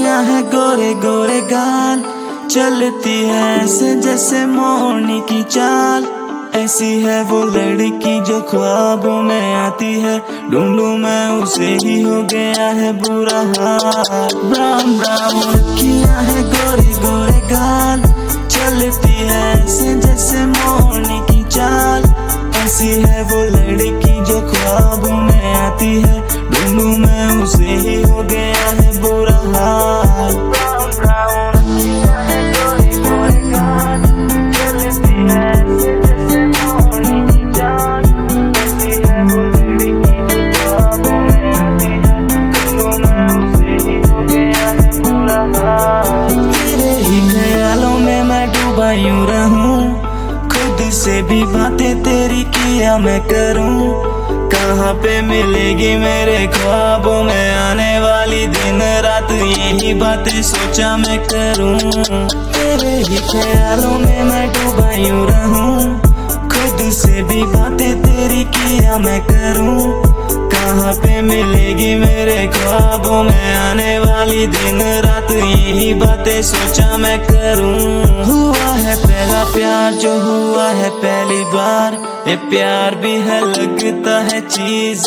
अखियां है गोरे गोरे गाल, चलती है ऐसे जैसे मोरनी की चाल। ऐसी है वो लड़की जो ख्वाबों में आती है, ढूंढूं मैं उसे ही हो गया है बुरा हाल। ब्राउन ब्राउन अखियां है गोरे गोरे गाल, चलती है ऐसे जैसे मोरनी की चाल। ऐसी है वो लड़की जो ख्वाबों में आती है, ढूंढूं मैं उसे ही हो गया है बुरा हाल। ब्राउन ब्राउन अखियां है गोरे गोरे गाल, चलती है ऐसे जैसे मोरनी की चाल। ऐसी है वो लड़की जो ख्वाबों में आती है, ढूंढूं मैं उसे ही हो गया है बुरा हाल। तेरे ही ख्यालों में मैं डूबा यूं रहूं, खुद से भी बातें तेरी किया मैं करूं। कहाँ पे मिलेगी मेरे ख्वाबों में आने वाली, दिन रात यही बातें सोचा मैं करूं। तेरे ही ख्यालों में मैं डूबा यूं रहूं, खुद से भी बातें तेरी किया मैं करूं। कहाँ पे मिलेगी मेरे ख्वाबों में आने वाली, दिन रात यही बातें सोचा मैं करूं। हुआ है पहला प्यार जो हुआ है पहली बार, ये प्यार भी है लगता है चीज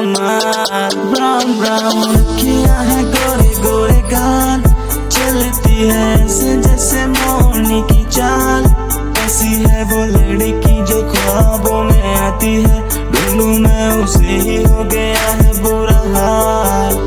कमाल। ब्राउन ब्राउन अखियां है गोरे गोरे गाल, चलती है ऐसे जैसे मोरनी की चाल। ऐसी है वो लड़की जो ख्वाबों में आती है, ढूंढूं मैं उसे ही हो गया है बुरा हाल।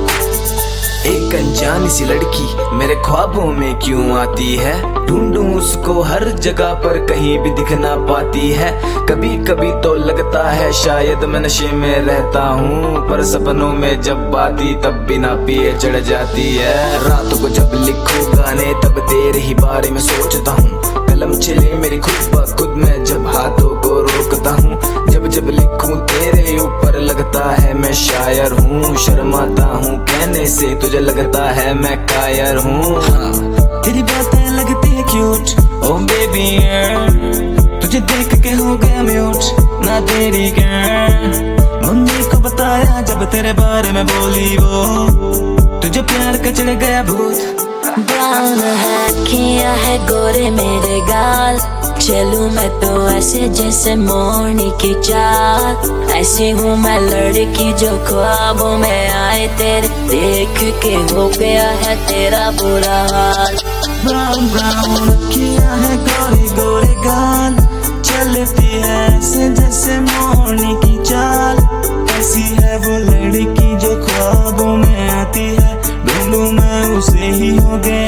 एक अनजानी सी लड़की मेरे ख्वाबों में क्यों आती है, ढूंढूं उसको हर जगह पर कहीं भी दिख ना पाती है। कभी कभी तो लगता है शायद मैं नशे में रहता हूँ, पर सपनों में जब आती तब बिना पिए चढ़ जाती है। रातों को जब लिखूं गाने तब तेरे ही बारे में सोचता हूँ, कलम चले मेरी खुद ब खुद में जब हाथों को रोकता हूँ। जब जब लिखूं तेरे ऊपर लगता है मैं शायर हूँ, शर्माता हूँ कहने से तुझे लगता है मैं कायर हूँ। हाँ, तेरी बातें लगती है क्यूट ओ बेबी गर्ल, तुझे देख के हो गया म्यूट ना तेरी गर्ल। मम्मी को बताया जब तेरे बारे में बोली वो, तुझे प्यार का चढ़ गया भूत। ब्राउन है अखियां है गोरे मेरे गाल, चलूं मैं तो ऐसे जैसे मोरनी की चाल। ऐसी हूँ मैं लड़की जो ख्वाबों में आए तेरे, देख के हो गया है तेरा बुरा हाल। ब्राउन ब्राउन अखियां है गोरे गोरे गाल, चलती है ऐसे जैसे मोरनी की चाल। ऐसी है वो लड़की जो ख्वाबों में आती है, ढूंढूं मैं उसे ही हो गया